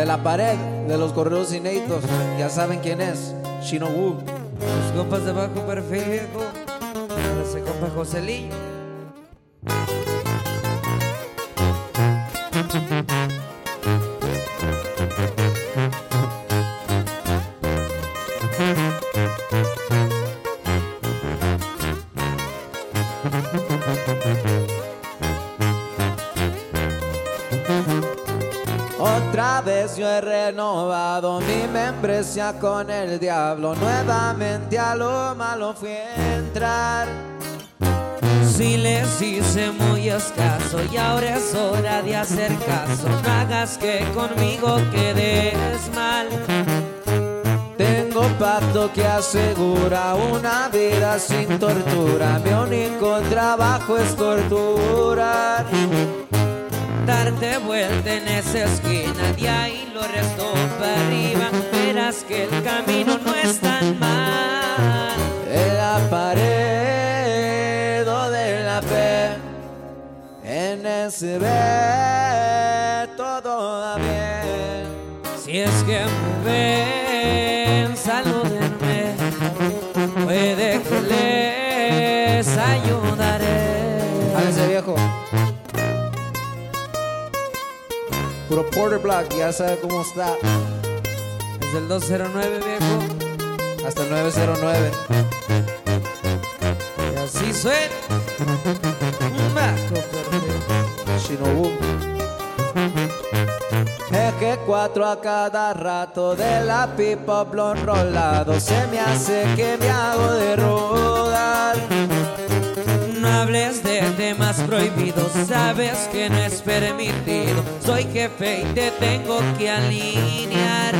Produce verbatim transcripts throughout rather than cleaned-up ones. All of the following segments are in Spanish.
la pared de los correos inéditos. Ya saben quién es, Chino Wu. Los compas de bajo perfil, viejo. Ese compa Joselillo. Otra vez yo he renovado mi membresía con el diablo. Nuevamente a lo malo fui a entrar. Si les hice muy escaso y ahora es hora de hacer caso. No hagas que conmigo quedes mal. Tengo pacto que asegura una vida sin tortura. Mi único trabajo es torturar. Darte vuelta en esa esquina, de ahí lo resto para arriba. Verás que el camino no es tan mal. En la pared de la fe, en ese ve todo va bien. Si es que me ven, salúdenme. Puede que les ayudaré. Háganse viejo. Puro Porter Black, ya sabe cómo está. Desde el dos cero nueve, viejo, Hasta el nueve cero nueve. y así suena. Un bajo perfecto. Shinobu. Eje cuatro a cada rato de la pipa blon rolado. Se me hace que me hago de rodar. No hables de temas prohibidos, sabes que no es permitido. Soy jefe y te tengo que alinear.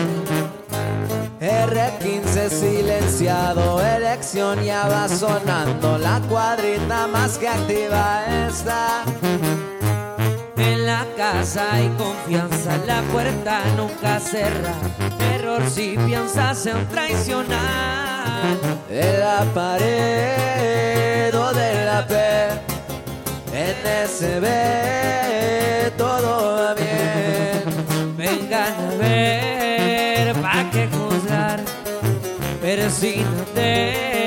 R quince silenciado, elección ya va sonando. La cuadrita más que activa está. En la casa hay confianza, la puerta nunca cerra. Error si piensas en traicionar. En la pared de la P, en ese B todo va bien. Vengan a ver, pa' que juzgar, persínate.